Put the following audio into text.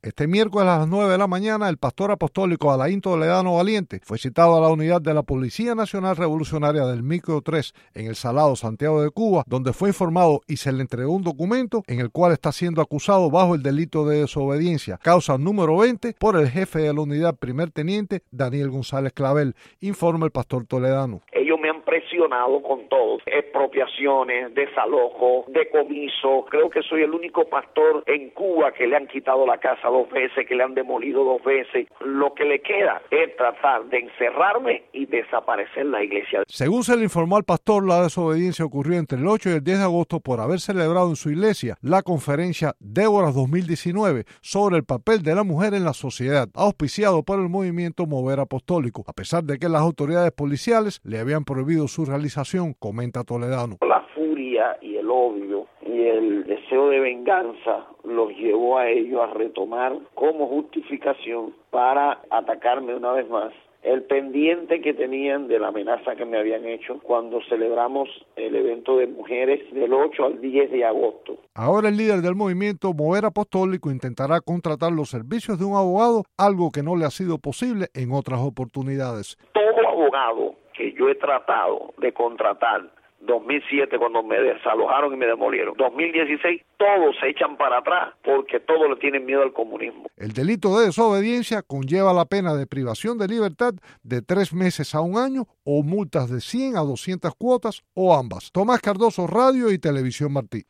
Este miércoles a las 9 de la mañana, el pastor apostólico Alain Toledano Valiente fue citado a la unidad de la Policía Nacional Revolucionaria del Micro 3 en El Salado, Santiago de Cuba, donde fue informado y se le entregó un documento en el cual está siendo acusado bajo el delito de desobediencia, causa número 20, por el jefe de la unidad, primer teniente Daniel González Clavel, informa el pastor Toledano. Ellos me han presionado con todo, expropiaciones, desalojo, decomiso. Creo que soy el único pastor en Cuba que le han quitado la casa 2 veces, que le han demolido 2 veces. Lo que le queda es tratar de encerrarme y desaparecer la iglesia. Según se le informó al pastor, la desobediencia ocurrió entre el 8 y el 10 de agosto por haber celebrado en su iglesia la conferencia Déboras 2019 sobre el papel de la mujer en la sociedad, auspiciado por el movimiento Mover Apostólico, a pesar de que las autoridades policiales le habían prohibido su realización, comenta Toledano. La furia y el odio y el deseo de venganza los llevó a ellos a retomar como justificación para atacarme una vez más el pendiente que tenían de la amenaza que me habían hecho cuando celebramos el evento de mujeres del 8 al 10 de agosto. Ahora el líder del movimiento Mover Apostólico intentará contratar los servicios de un abogado, algo que no le ha sido posible en otras oportunidades. Todo abogado que yo he tratado de contratar, 2007 cuando me desalojaron y me demolieron, 2016 todos se echan para atrás porque todos le tienen miedo al comunismo. El delito de desobediencia conlleva la pena de privación de libertad de 3 meses a 1 año o multas de 100 a 200 cuotas o ambas. Tomás Cardoso, Radio y Televisión Martí.